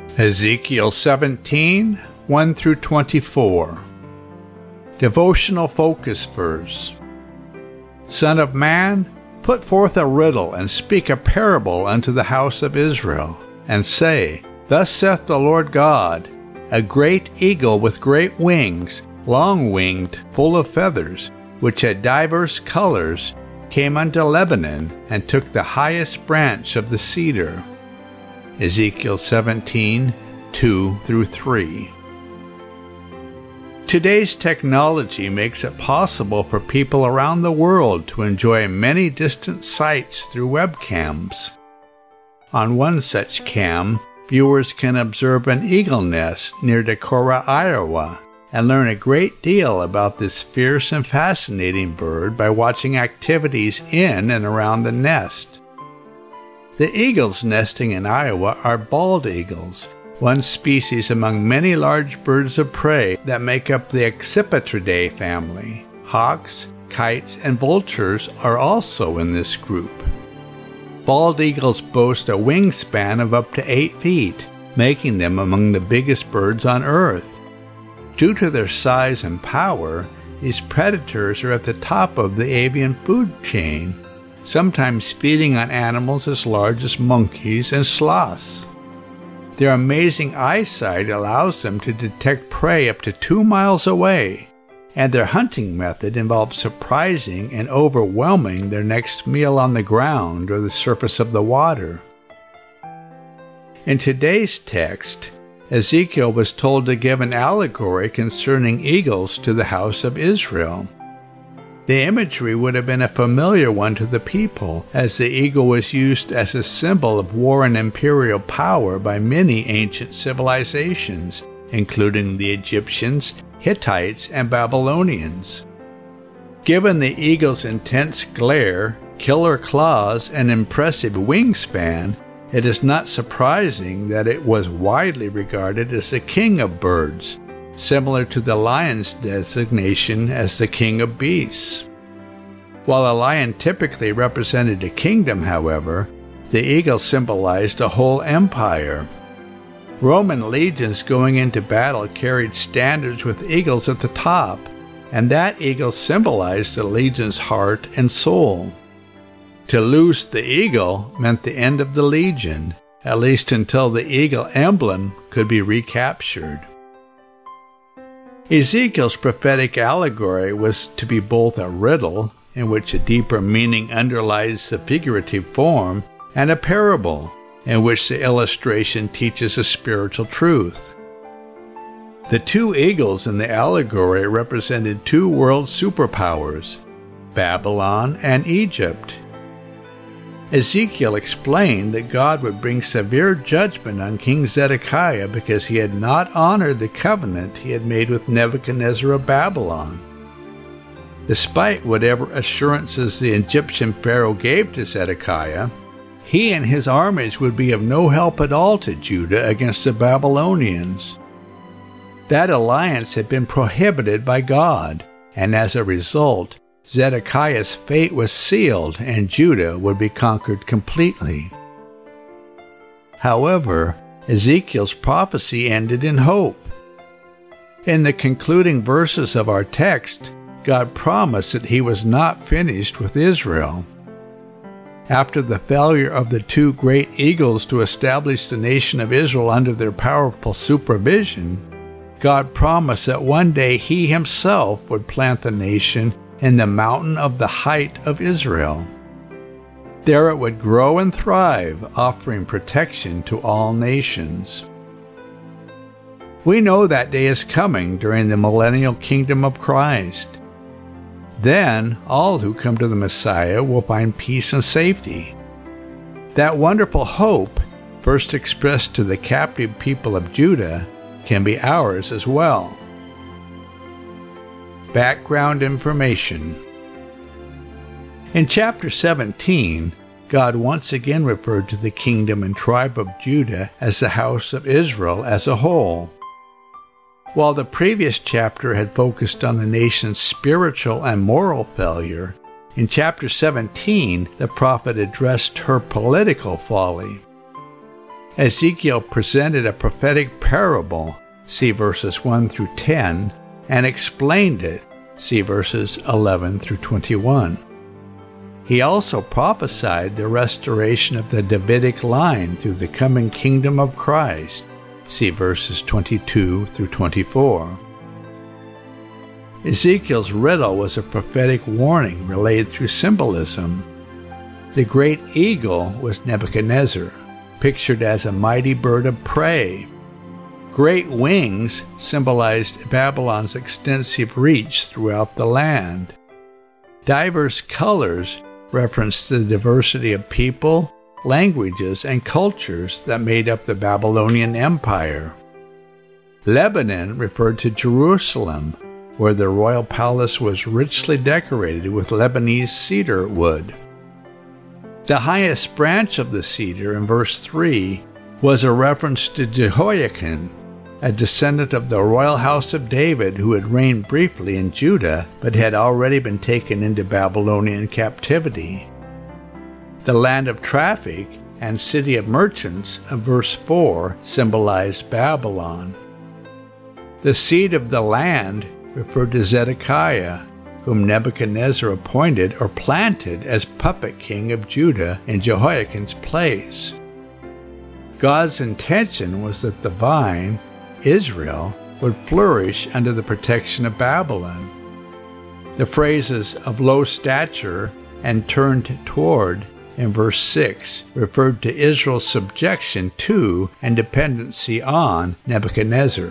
Ezekiel 17, 1 through 24. Devotional focus verse. Son of man, put forth a riddle, and speak a parable unto the house of Israel, and say, Thus saith the Lord God, a great eagle with great wings, long-winged, full of feathers, which had divers colors, came unto Lebanon, and took the highest branch of the cedar. Ezekiel 17, 2 through 3. Today's technology makes it possible for people around the world to enjoy many distant sights through webcams. On one such cam, viewers can observe an eagle nest near Decorah, Iowa, and learn a great deal about this fierce and fascinating bird by watching activities in and around the nest. The eagles nesting in Iowa are bald eagles, one species among many large birds of prey that make up the Accipitridae family. Hawks, kites, and vultures are also in this group. Bald eagles boast a wingspan of up to 8 feet, making them among the biggest birds on Earth. Due to their size and power, these predators are at the top of the avian food chain, sometimes feeding on animals as large as monkeys and sloths. Their amazing eyesight allows them to detect prey up to 2 miles away, and their hunting method involves surprising and overwhelming their next meal on the ground or the surface of the water. In today's text, Ezekiel was told to give an allegory concerning eagles to the house of Israel. The imagery would have been a familiar one to the people, as the eagle was used as a symbol of war and imperial power by many ancient civilizations, including the Egyptians, Hittites, and Babylonians. Given the eagle's intense glare, killer claws, and impressive wingspan, it is not surprising that it was widely regarded as the king of birds, similar to the lion's designation as the king of beasts. While a lion typically represented a kingdom, however, the eagle symbolized a whole empire. Roman legions going into battle carried standards with eagles at the top, and that eagle symbolized the legion's heart and soul. To lose the eagle meant the end of the legion, at least until the eagle emblem could be recaptured. Ezekiel's prophetic allegory was to be both a riddle, in which a deeper meaning underlies the figurative form, and a parable, in which the illustration teaches a spiritual truth. The 2 eagles in the allegory represented 2 world superpowers, Babylon and Egypt. Ezekiel explained that God would bring severe judgment on King Zedekiah because he had not honored the covenant he had made with Nebuchadnezzar of Babylon. Despite whatever assurances the Egyptian pharaoh gave to Zedekiah, he and his armies would be of no help at all to Judah against the Babylonians. That alliance had been prohibited by God, and as a result, Zedekiah's fate was sealed and Judah would be conquered completely. However, Ezekiel's prophecy ended in hope. In the concluding verses of our text, God promised that he was not finished with Israel. After the failure of the 2 great eagles to establish the nation of Israel under their powerful supervision, God promised that one day he himself would plant the nation in the mountain of the height of Israel. There it would grow and thrive, offering protection to all nations. We know that day is coming during the millennial kingdom of Christ. Then all who come to the Messiah will find peace and safety. That wonderful hope, first expressed to the captive people of Judah, can be ours as well. Background information. In chapter 17, God once again referred to the kingdom and tribe of Judah as the house of Israel as a whole. While the previous chapter had focused on the nation's spiritual and moral failure, in chapter 17 the prophet addressed her political folly. Ezekiel presented a prophetic parable, see verses 1 through 10, and explained it, see verses 11 through 21. He also prophesied the restoration of the Davidic line through the coming kingdom of Christ, see verses 22 through 24. Ezekiel's riddle was a prophetic warning relayed through symbolism. The great eagle was Nebuchadnezzar, pictured as a mighty bird of prey. Great wings symbolized Babylon's extensive reach throughout the land. Diverse colors referenced the diversity of people, languages, and cultures that made up the Babylonian Empire. Lebanon referred to Jerusalem, where the royal palace was richly decorated with Lebanese cedar wood. The highest branch of the cedar, in verse 3, was a reference to Jehoiakim, a descendant of the royal house of David who had reigned briefly in Judah but had already been taken into Babylonian captivity. The land of traffic and city of merchants of verse 4 symbolized Babylon. The seed of the land referred to Zedekiah, whom Nebuchadnezzar appointed or planted as puppet king of Judah in Jehoiakim's place. God's intention was that the vine, Israel, would flourish under the protection of Babylon. The phrases of low stature and turned toward in verse 6 referred to Israel's subjection to and dependency on Nebuchadnezzar.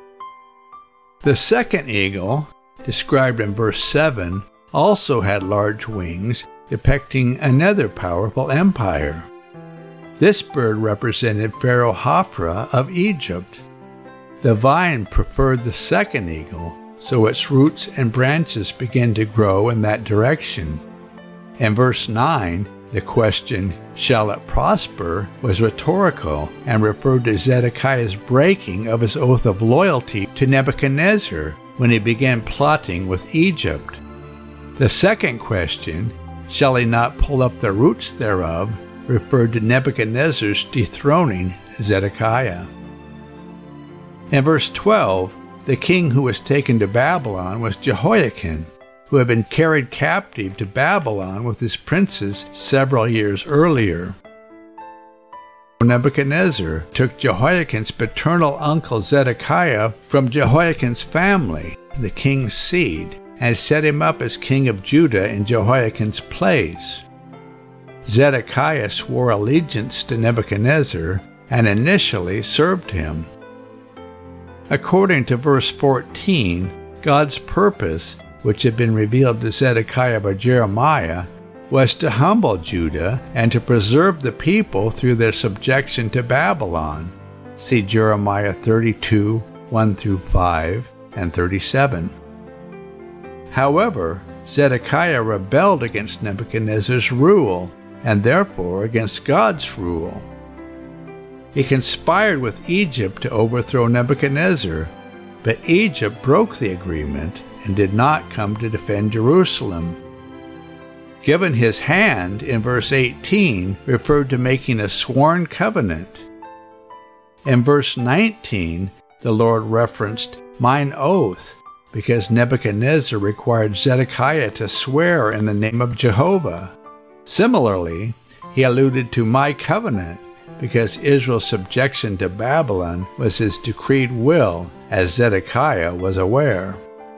The second eagle, described in verse 7, also had large wings, depicting another powerful empire. This bird represented Pharaoh Hophra of Egypt. The vine preferred the second eagle, so its roots and branches began to grow in that direction. In verse 9, the question, "Shall it prosper?" was rhetorical and referred to Zedekiah's breaking of his oath of loyalty to Nebuchadnezzar when he began plotting with Egypt. The second question, "Shall he not pull up the roots thereof?" referred to Nebuchadnezzar's dethroning Zedekiah. In verse 12, the king who was taken to Babylon was Jehoiakim, who had been carried captive to Babylon with his princes several years earlier. Nebuchadnezzar took Jehoiakim's paternal uncle Zedekiah from Jehoiakim's family, the king's seed, and set him up as king of Judah in Jehoiakim's place. Zedekiah swore allegiance to Nebuchadnezzar and initially served him. According to verse 14, God's purpose, which had been revealed to Zedekiah by Jeremiah, was to humble Judah and to preserve the people through their subjection to Babylon. See Jeremiah 32, 1 through 5, and 37. However, Zedekiah rebelled against Nebuchadnezzar's rule, and therefore against God's rule. He conspired with Egypt to overthrow Nebuchadnezzar, but Egypt broke the agreement and did not come to defend Jerusalem. Given his hand in verse 18 referred to making a sworn covenant. In verse 19, the Lord referenced mine oath because Nebuchadnezzar required Zedekiah to swear in the name of Jehovah. Similarly, he alluded to my covenant because Israel's subjection to Babylon was his decreed will, as Zedekiah was aware.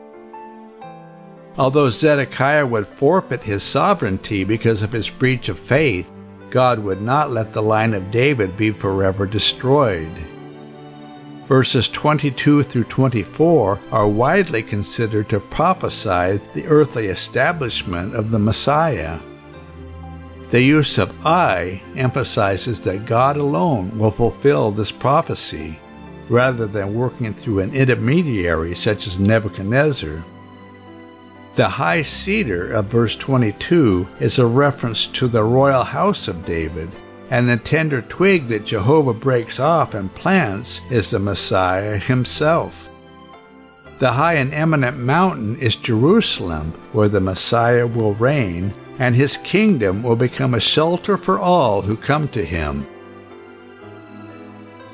Although Zedekiah would forfeit his sovereignty because of his breach of faith, God would not let the line of David be forever destroyed. Verses 22 through 24 are widely considered to prophesy the earthly establishment of the Messiah. The use of I emphasizes that God alone will fulfill this prophecy, rather than working through an intermediary such as Nebuchadnezzar. The high cedar of verse 22 is a reference to the royal house of David, and the tender twig that Jehovah breaks off and plants is the Messiah himself. The high and eminent mountain is Jerusalem, where the Messiah will reign, and his kingdom will become a shelter for all who come to him.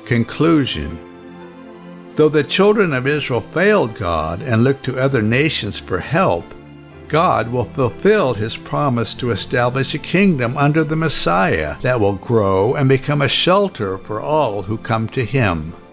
Conclusion. Though the children of Israel failed God and looked to other nations for help, God will fulfill His promise to establish a kingdom under the Messiah that will grow and become a shelter for all who come to Him.